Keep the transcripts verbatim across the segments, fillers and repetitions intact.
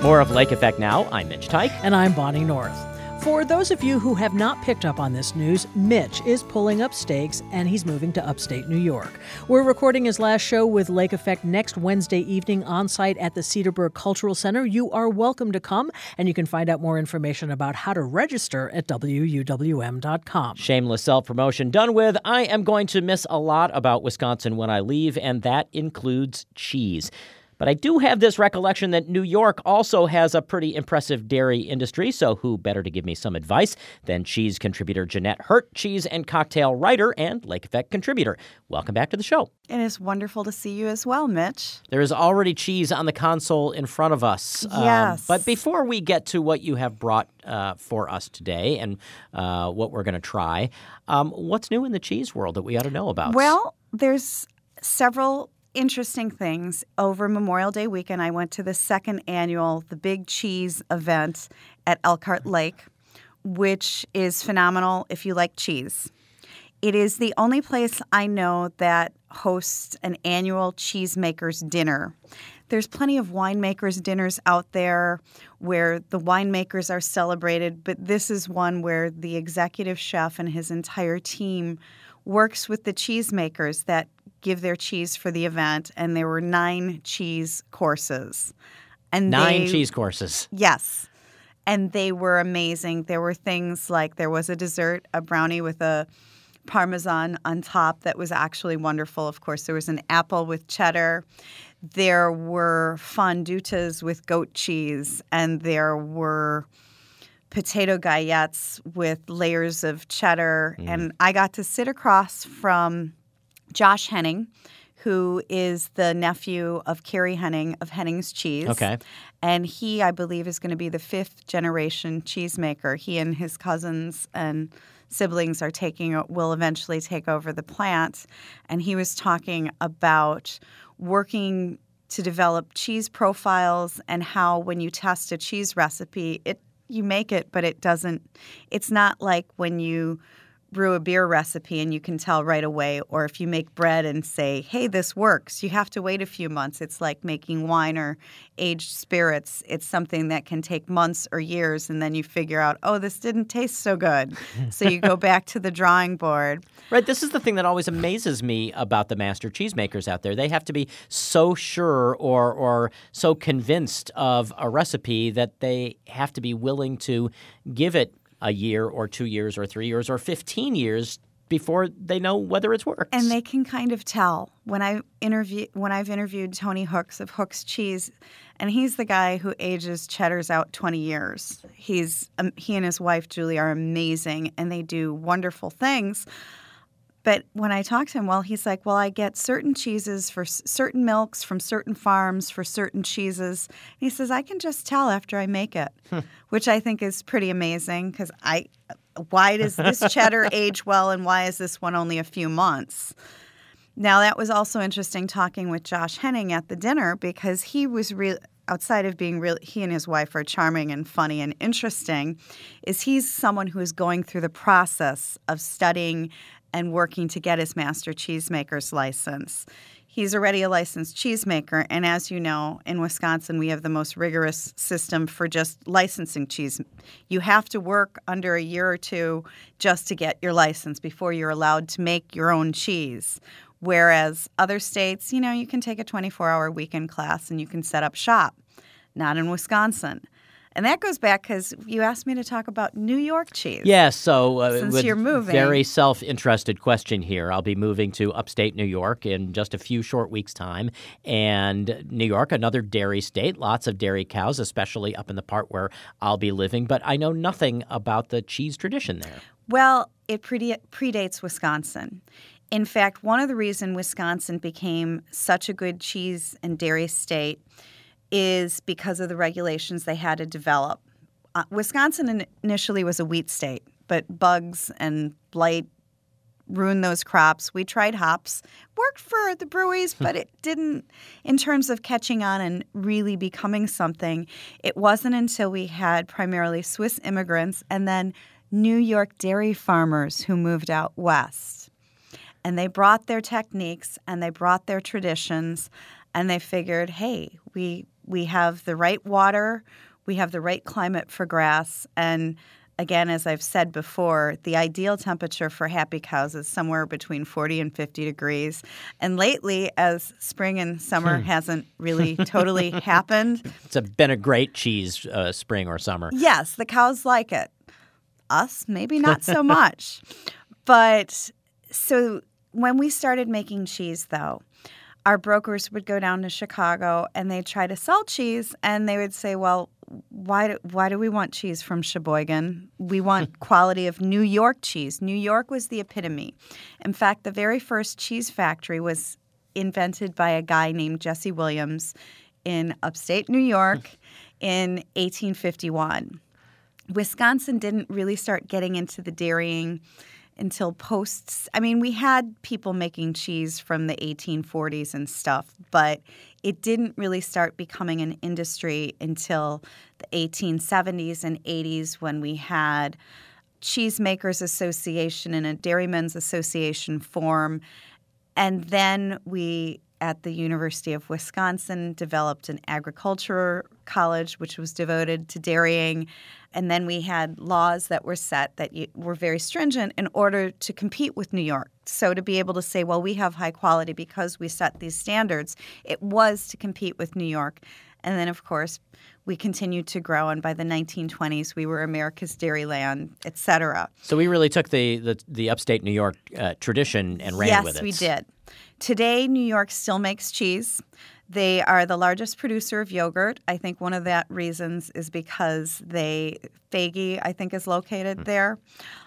More of Lake Effect now. I'm Mitch Teich. And I'm Bonnie North. For those of you who have not picked up on this news, Mitch is pulling up stakes and he's moving to upstate New York. We're recording his last show with Lake Effect next Wednesday evening on site at the Cedarburg Cultural Center. You are welcome to come, and you can find out more information about how to register at W U W M dot com. Shameless self-promotion done with. I am going to miss a lot about Wisconsin when I leave, and that includes cheese. But I do have this recollection that New York also has a pretty impressive dairy industry, so who better to give me some advice than cheese contributor Jeanette Hurt, cheese and cocktail writer, and Lake Effect contributor. Welcome back to the show. It is wonderful to see you as well, Mitch. There is already cheese on the console in front of us. Yes. Um, but before we get to what you have brought uh, for us today and uh, what we're going to try, um, what's new in the cheese world that we ought to know about? Well, there's several interesting things. Over Memorial Day weekend, I went to the second annual The Big Cheese event at Elkhart Lake, which is phenomenal if you like cheese. It is the only place I know that hosts an annual cheesemakers dinner. There's plenty of winemakers dinners out there where the winemakers are celebrated, but this is one where the executive chef and his entire team works with the cheesemakers that give their cheese for the event, and there were nine cheese courses. And Nine they, cheese courses. Yes. And they were amazing. There were things like there was a dessert, a brownie with a Parmesan on top that was actually wonderful. Of course, there was an apple with cheddar. There were fondutas with goat cheese, and there were potato gaillettes with layers of cheddar. Mm. And I got to sit across from Josh Henning, who is the nephew of Carrie Henning of Henning's Cheese. Okay. And he, I believe, is going to be the fifth generation cheesemaker. He and his cousins and siblings are taking will eventually take over the plant. And he was talking about working to develop cheese profiles and how when you test a cheese recipe, it you make it, but it doesn't – it's not like when you – brew a beer recipe and you can tell right away, or if you make bread and say, hey, this works, you have to wait a few months. It's like making wine or aged spirits. It's something that can take months or years, and then you figure out, oh, this didn't taste so good. So you go back to the drawing board. Right. This is the thing that always amazes me about the master cheesemakers out there. They have to be so sure or or so convinced of a recipe that they have to be willing to give it a year or two years or three years or fifteen years before they know whether it's worked. And they can kind of tell. When I interview when I've interviewed Tony Hooks of Hooks Cheese, and he's the guy who ages cheddars out twenty years. He's um, he and his wife Julie are amazing, and they do wonderful things. But when I talk to him, well, he's like, well, I get certain cheeses for s- certain milks from certain farms for certain cheeses. And he says, I can just tell after I make it, which I think is pretty amazing because I, why does this cheddar age well and why is this one only a few months? Now, that was also interesting talking with Josh Henning at the dinner because he was real. Outside of being real, he and his wife are charming and funny and interesting, is he's someone who is going through the process of studying and working to get his master cheesemaker's license. He's already a licensed cheesemaker, and as you know, in Wisconsin, we have the most rigorous system for just licensing cheese. You have to work under a year or two just to get your license before you're allowed to make your own cheese. Whereas other states, you know, you can take a twenty-four hour weekend class and you can set up shop. Not in Wisconsin. And that goes back because you asked me to talk about New York cheese. Yes, yeah, so uh, since with you're moving. Very self-interested question here. I'll be moving to upstate New York in just a few short weeks' time. And New York, another dairy state, lots of dairy cows, especially up in the part where I'll be living. But I know nothing about the cheese tradition there. Well, it prede- predates Wisconsin. In fact, one of the reasons Wisconsin became such a good cheese and dairy state is because of the regulations they had to develop. Uh, Wisconsin in- initially was a wheat state, but bugs and blight ruined those crops. We tried hops, worked for the breweries, but it didn't in terms of catching on and really becoming something. It wasn't until we had primarily Swiss immigrants and then New York dairy farmers who moved out west. And they brought their techniques and they brought their traditions and they figured, hey, we we have the right water, we have the right climate for grass, and again, as I've said before, the ideal temperature for happy cows is somewhere between forty and fifty degrees. And lately, as spring and summer hasn't really totally happened. It's a, been a great cheese uh, spring or summer. Yes, the cows like it. Us, maybe not so much. But so when we started making cheese, though, our brokers would go down to Chicago and they'd try to sell cheese, and they would say, well, why do, why do we want cheese from Sheboygan? We want quality of New York cheese. New York was the epitome. In fact, the very first cheese factory was invented by a guy named Jesse Williams in upstate New York in eighteen fifty-one. Wisconsin didn't really start getting into the dairying until posts. I mean, we had people making cheese from the eighteen forties and stuff, but it didn't really start becoming an industry until the eighteen seventies and eighties when we had Cheesemakers Association and a Dairymen's Association form. And then we, at the University of Wisconsin, developed an agriculture college, which was devoted to dairying. And then we had laws that were set that were very stringent in order to compete with New York. So to be able to say, well, we have high quality because we set these standards, it was to compete with New York. And then, of course, we continued to grow. And by the nineteen twenties, we were America's Dairyland, et cetera. So we really took the, the, the upstate New York uh, tradition and ran yes, with it. Yes, we did. Today, New York still makes cheese. They are the largest producer of yogurt. I think one of that reasons is because they Faggy, I think, is located mm. there.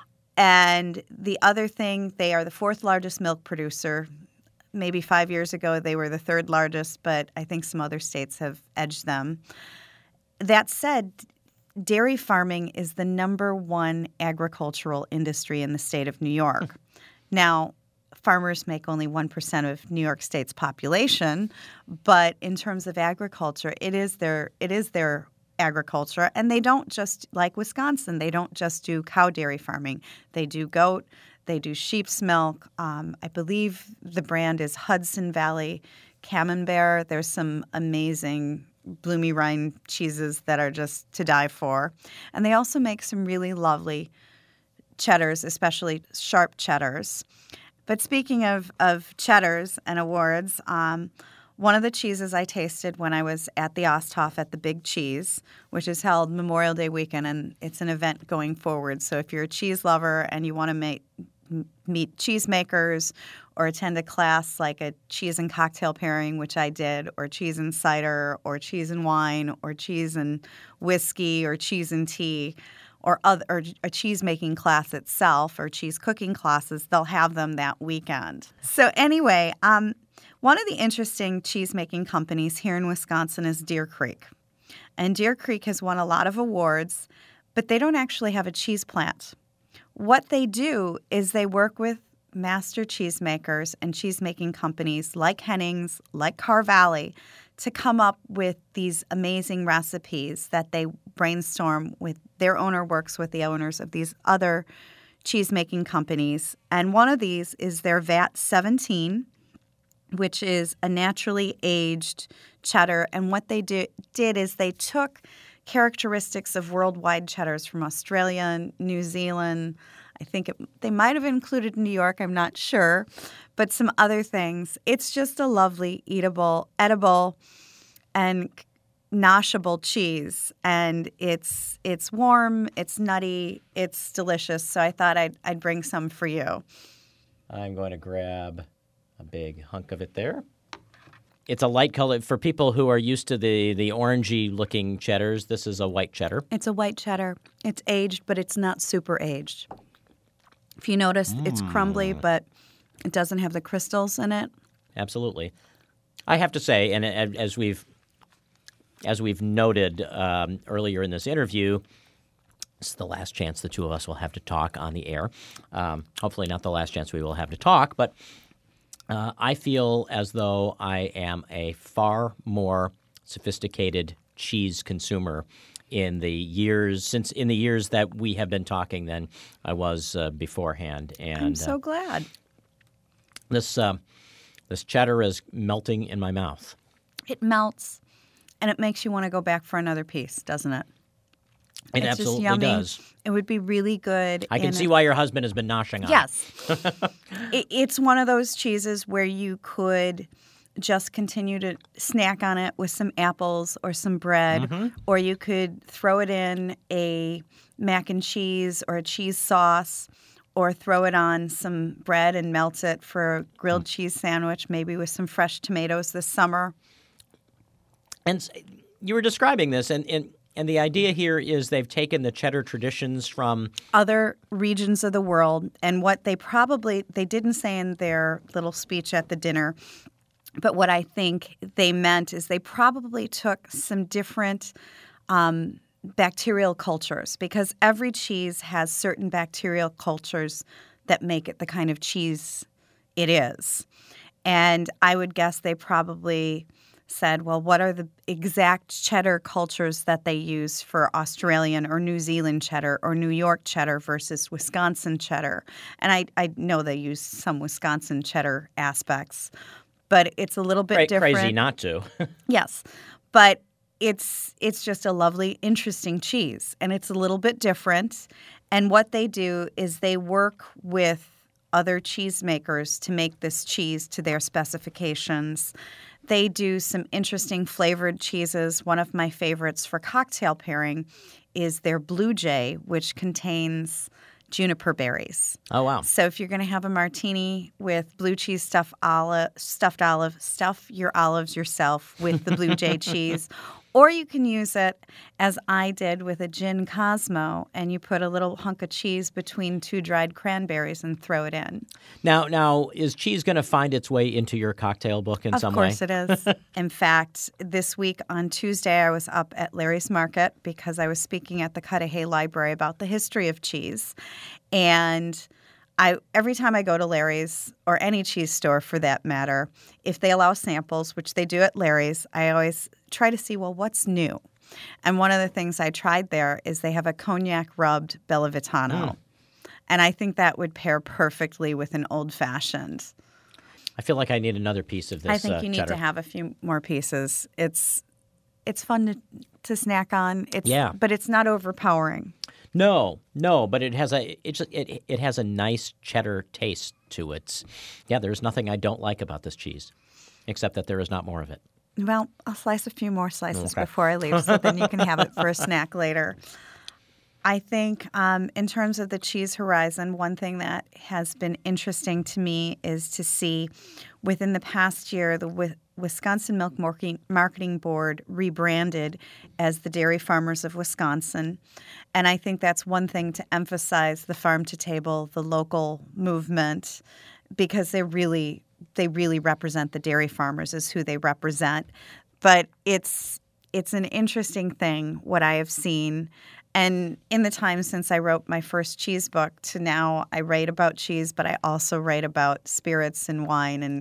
And the other thing, they are the fourth largest milk producer. Maybe five years ago, they were the third largest, but I think some other states have edged them. That said, dairy farming is the number one agricultural industry in the state of New York. Now, farmers make only one percent of New York State's population, but in terms of agriculture, it is their it is their agriculture. And they don't just, like Wisconsin, they don't just do cow dairy farming. They do goat, they do sheep's milk. Um, I believe the brand is Hudson Valley Camembert. There's some amazing Bloomy Rind cheeses that are just to die for. And they also make some really lovely cheddars, especially sharp cheddars. But speaking of, of cheddars and awards, um, one of the cheeses I tasted when I was at the Osthoff at the Big Cheese, which is held Memorial Day weekend, and it's an event going forward. So if you're a cheese lover and you want to make, meet cheesemakers or attend a class like a cheese and cocktail pairing, which I did, or cheese and cider, or cheese and wine, or cheese and whiskey, or cheese and tea, or, other, or a cheese-making class itself, or cheese cooking classes, they'll have them that weekend. So anyway, um, one of the interesting cheese-making companies here in Wisconsin is Deer Creek. And Deer Creek has won a lot of awards, but they don't actually have a cheese plant. What they do is they work with master cheesemakers and cheese-making companies like Hennings, like Carr Valley, to come up with these amazing recipes that they brainstorm with. Their owner works with the owners of these other cheese-making companies. And one of these is their V A T seventeen, which is a naturally aged cheddar. And what they do, did is they took characteristics of worldwide cheddars from Australia and New Zealand. I think it, they might have included New York, I'm not sure, but some other things. It's just a lovely, eatable, edible, and noshable cheese. And it's it's warm, it's nutty, it's delicious. So I thought I'd, I'd bring some for you. I'm going to grab a big hunk of it there. It's a light color. For people who are used to the, the orangey-looking cheddars, this is a white cheddar. It's a white cheddar. It's aged, but it's not super aged. If you notice, mm. it's crumbly, but it doesn't have the crystals in it. Absolutely. I have to say, and as we've as we've noted um, earlier in this interview, this is the last chance the two of us will have to talk on the air. Um, hopefully not the last chance we will have to talk, but uh, I feel as though I am a far more sophisticated cheese consumer in the years since in the years that we have been talking than I was uh, beforehand. And I'm so uh, glad. This uh, this cheddar is melting in my mouth. It melts. and it makes you want to go back for another piece, doesn't it? It It's just absolutely yummy. does. It would be really good. I can in see a- why your husband has been noshing on it. Yes. it, it's one of those cheeses where you could just continue to snack on it with some apples or some bread, Mm-hmm. or you could throw it in a mac and cheese or a cheese sauce, or throw it on some bread and melt it for a grilled Mm. cheese sandwich, maybe with some fresh tomatoes this summer. And s- you were describing this, and, and and the idea here is they've taken the cheddar traditions from Other regions of the world, and what they probably they didn't say in their little speech at the dinner, but what I think they meant is they probably took some different um, bacterial cultures, because every cheese has certain bacterial cultures that make it the kind of cheese it is. And I would guess they probably said, well, what are the exact cheddar cultures that they use for Australian or New Zealand cheddar or New York cheddar versus Wisconsin cheddar? And I, I know they use some Wisconsin cheddar aspects, but it's a little bit Cra- different. crazy not to. Yes, but it's it's just a lovely, interesting cheese, and it's a little bit different. And what they do is they work with other cheesemakers to make this cheese to their specifications. They do some interesting flavored cheeses. One of my favorites for cocktail pairing is their Blue Jay, which contains juniper berries. Oh, wow. So if you're going to have a martini with blue cheese stuffed olive, stuffed olive, stuff your olives yourself with the Blue Jay cheese. Or you can use it, as I did, with a gin Cosmo, and you put a little hunk of cheese between two dried cranberries and throw it in. Now, now is cheese going to find its way into your cocktail book in Of some way? course it is. In fact, this week on Tuesday, I was up at Larry's Market because I was speaking at the Cudahy Library about the history of cheese. And I every time I go to Larry's, or any cheese store for that matter, if they allow samples, which they do at Larry's, I always try to see, well, what's new? And one of the things I tried there is they have a cognac rubbed Bella Vitano. Mm. And I think that would pair perfectly with an old-fashioned. I feel like I need another piece of this I think uh, you need cheddar. to have a few more pieces. It's it's fun to, to snack on. It's, Yeah. But it's not overpowering. No, no, but it has a it, just, it it has a nice cheddar taste to it. Yeah, there's nothing I don't like about this cheese, except that there is not more of it. Well, I'll slice a few more slices Okay. before I leave, so then you can have it for a snack later. I think um, in terms of the cheese horizon, one thing that has been interesting to me is to see within the past year, the Wi- Wisconsin Milk Marketing Marketing Board rebranded as the Dairy Farmers of Wisconsin. And I think that's one thing to emphasize the farm to table, the local movement, because they really they really represent the dairy farmers is who they represent. But it's it's an interesting thing what I have seen. And in the time since I wrote my first cheese book to now, I write about cheese, but I also write about spirits and wine and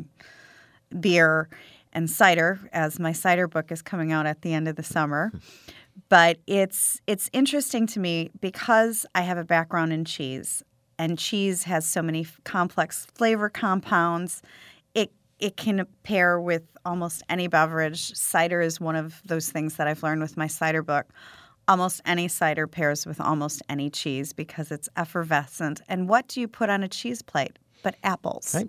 beer and cider, as my cider book is coming out at the end of the summer. But it's it's interesting to me because I have a background in cheese, and cheese has so many f- complex flavor compounds. It it can pair with almost any beverage. Cider is one of those things that I've learned with my cider book. Almost any cider pairs with almost any cheese because it's effervescent. And what do you put on a cheese plate but apples? Right.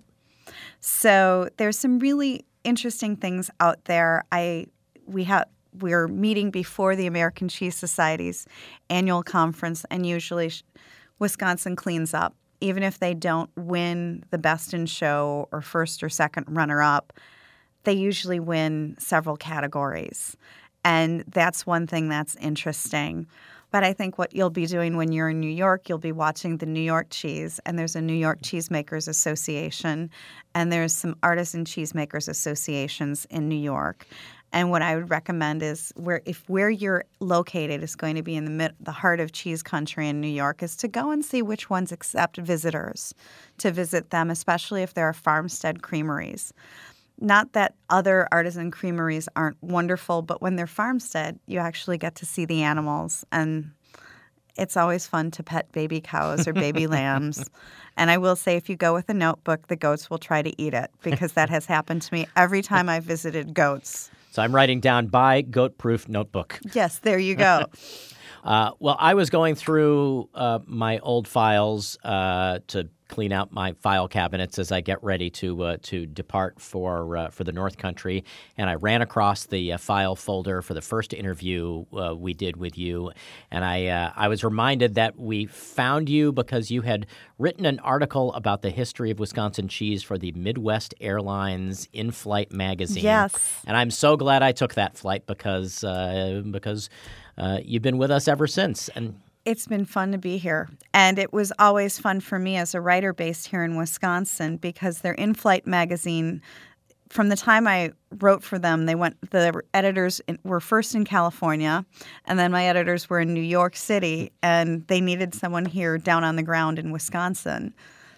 So there's some really interesting things out there. I we have we're meeting before the American Cheese Society's annual conference, and usually Wisconsin cleans up. Even if they don't win the best in show or first or second runner-up, they usually win several categories. And that's one thing that's interesting. But I think what you'll be doing when you're in New York, you'll be watching the New York cheese, and there's a New York Cheesemakers Association, and there's some artisan cheesemakers associations in New York. And what I would recommend is where if where you're located is going to be in the mid, the heart of cheese country in New York, is to go and see which ones accept visitors to visit them, especially if there are farmstead creameries. Not that other artisan creameries aren't wonderful, but when they're farmstead, you actually get to see the animals. And it's always fun to pet baby cows or baby lambs. And I will say, if you go with a notebook, the goats will try to eat it, because that has happened to me every time I've visited goats. So I'm writing down buy goat-proof notebook. Yes, there you go. uh, well, I was going through uh, my old files uh, to clean out my file cabinets as I get ready to uh, to depart for uh, for the North Country, and I ran across the uh, file folder for the first interview uh, we did with you, and I uh, I was reminded that we found you because you had written an article about the history of Wisconsin cheese for the Midwest Airlines In-Flight magazine. Yes, and I'm so glad I took that flight because uh, because uh, you've been with us ever since, and. It's been fun to be here. And it was always fun for me as a writer based here in Wisconsin because their In-Flight magazine, from the time I wrote for them, they went. The editors were first in California, and then my editors were in New York City, and they needed someone here down on the ground in Wisconsin.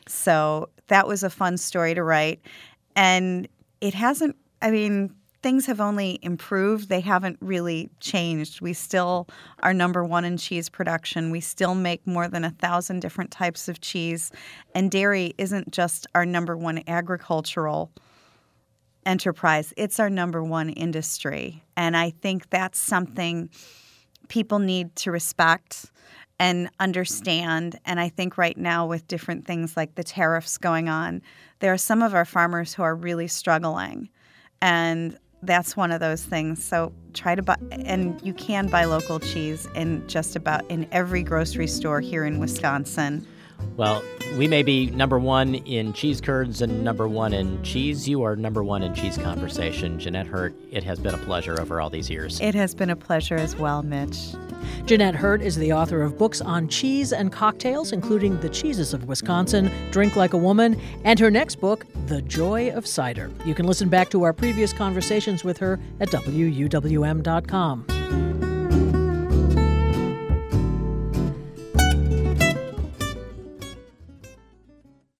So that was a fun story to write. And it hasn't, I mean, things have only improved. They haven't really changed. We still are number one in cheese production. We still make more than a thousand different types of cheese. And dairy isn't just our number one agricultural enterprise. It's our number one industry. And I think that's something people need to respect and understand. And I think right now with different things like the tariffs going on, there are some of our farmers who are really struggling. And that's one of those things. So try to buy, and you can buy local cheese in just about in every grocery store here in Wisconsin. Well, we may be number one in cheese curds and number one in cheese. You are number one in cheese conversation. Jeanette Hurt, it has been a pleasure over all these years. It has been a pleasure as well, Mitch. Jeanette Hurt is the author of books on cheese and cocktails, including The Cheeses of Wisconsin, Drink Like a Woman, and her next book, The Joy of Cider. You can listen back to our previous conversations with her at W U W M dot com.